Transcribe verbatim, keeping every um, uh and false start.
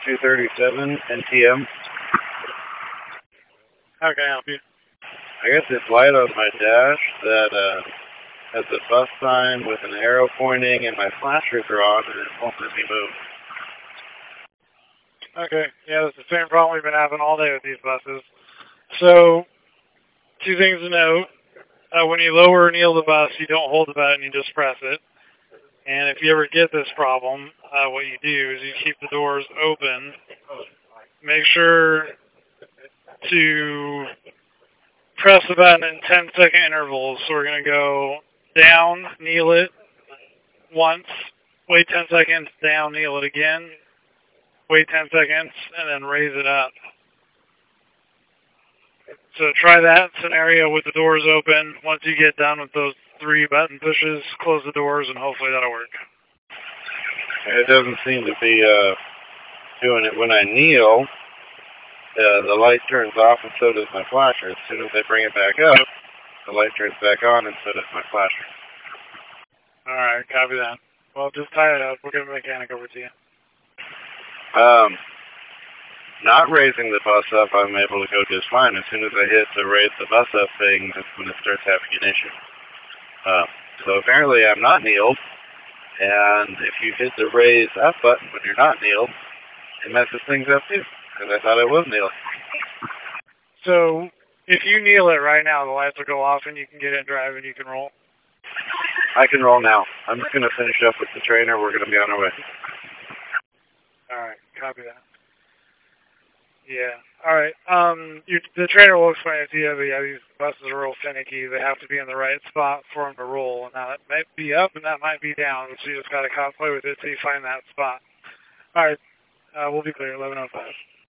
two thirty-seven N T M. How can I help you? I got this light on my dash that uh, has a bus sign with an arrow pointing, and my flashers are on, and it won't let me move. Okay, yeah, that's the same problem we've been having all day with these buses. So, two things to note. Uh, when you lower or kneel the bus, you don't hold the button, you just press it. And if you ever get this problem, uh, what you do is you keep the doors open. Make sure to press the button in ten second intervals. So we're going to go down, kneel it once, wait ten seconds, down, kneel it again, wait ten seconds, and then raise it up. So try that scenario with the doors open. Once you get done with those three button pushes, close the doors, and hopefully that'll work. It doesn't seem to be uh, doing it when I kneel. Uh, the light turns off, and so does my flasher. As soon as I bring it back up, the light turns back on, and so does my flasher. All right, copy that. Well, just tie it up. We'll get a mechanic over to you. Um, not raising the bus up, I'm able to go just fine. As soon as I hit the raise the bus up thing, that's when it starts having an issue. Uh, so apparently I'm not kneeled, and if you hit the raise up button when you're not kneeled, it messes things up too, because I thought I was kneeled. So if you kneel it right now, the lights will go off and you can get it driving, you can roll. I can roll now. I'm just going to finish up with the trainer. We're going to be on our way. All right, copy that. Yeah. All right. Um, you, the trainer will explain it to you, but yeah, these buses are real finicky. They have to be in the right spot for them to roll. Now, that might be up and that might be down, so you just got to play with it till you find that spot. All right. Uh, we'll be clear, eleven oh five.